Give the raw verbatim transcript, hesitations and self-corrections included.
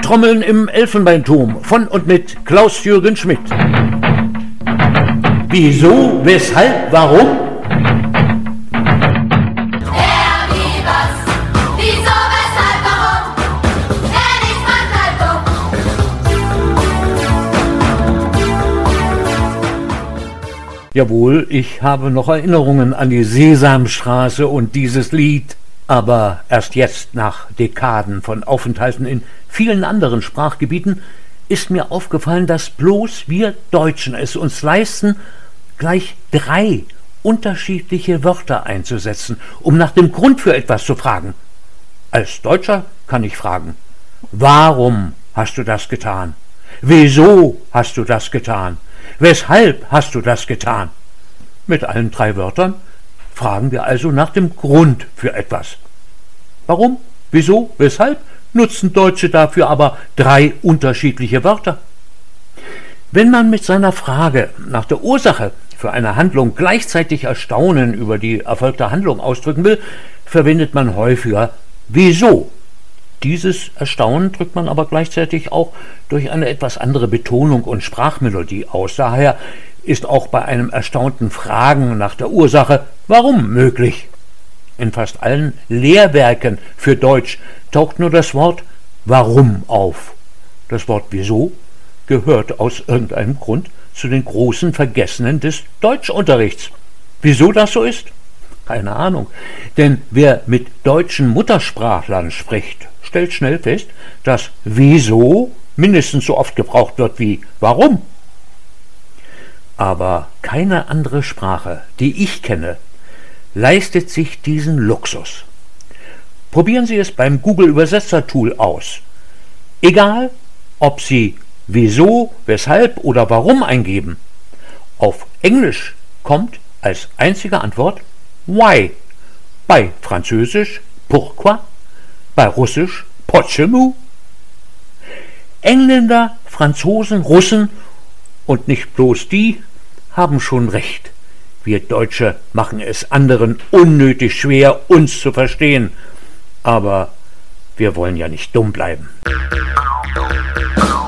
Handtrommeln im Elfenbeinturm von und mit Klaus-Jürgen Schmidt. Wieso, weshalb, warum? Wer, wie, was, wieso, weshalb, warum? Wer nicht fragt, halt dumm. Jawohl, ich habe noch Erinnerungen an die Sesamstraße und dieses Lied. Aber erst jetzt, nach Dekaden von Aufenthalten in vielen anderen Sprachgebieten, ist mir aufgefallen, dass bloß wir Deutschen es uns leisten, gleich drei unterschiedliche Wörter einzusetzen, um nach dem Grund für etwas zu fragen. Als Deutscher kann ich fragen: Warum hast du das getan? Wieso hast du das getan? Weshalb hast du das getan? Mit allen drei Wörtern fragen wir also nach dem Grund für etwas. Warum, wieso, weshalb nutzen Deutsche dafür aber drei unterschiedliche Wörter? Wenn man mit seiner Frage nach der Ursache für eine Handlung gleichzeitig Erstaunen über die erfolgte Handlung ausdrücken will, verwendet man häufiger wieso. Dieses Erstaunen drückt man aber gleichzeitig auch durch eine etwas andere Betonung und Sprachmelodie aus. Daher ist auch bei einem erstaunten Fragen nach der Ursache warum möglich. In fast allen Lehrwerken für Deutsch taucht nur das Wort warum auf. Das Wort wieso gehört aus irgendeinem Grund zu den großen Vergessenen des Deutschunterrichts. Wieso das so ist? Keine Ahnung. Denn wer mit deutschen Muttersprachlern spricht, stellt schnell fest, dass wieso mindestens so oft gebraucht wird wie warum. Aber keine andere Sprache, die ich kenne, leistet sich diesen Luxus. Probieren Sie es beim Google-Übersetzer-Tool aus. Egal, ob Sie wieso, weshalb oder warum eingeben, auf Englisch kommt als einzige Antwort why, bei Französisch pourquoi, bei Russisch почему. Engländer, Franzosen, Russen und nicht bloß die haben schon recht. Wir Deutsche machen es anderen unnötig schwer, uns zu verstehen. Aber wir wollen ja nicht dumm bleiben.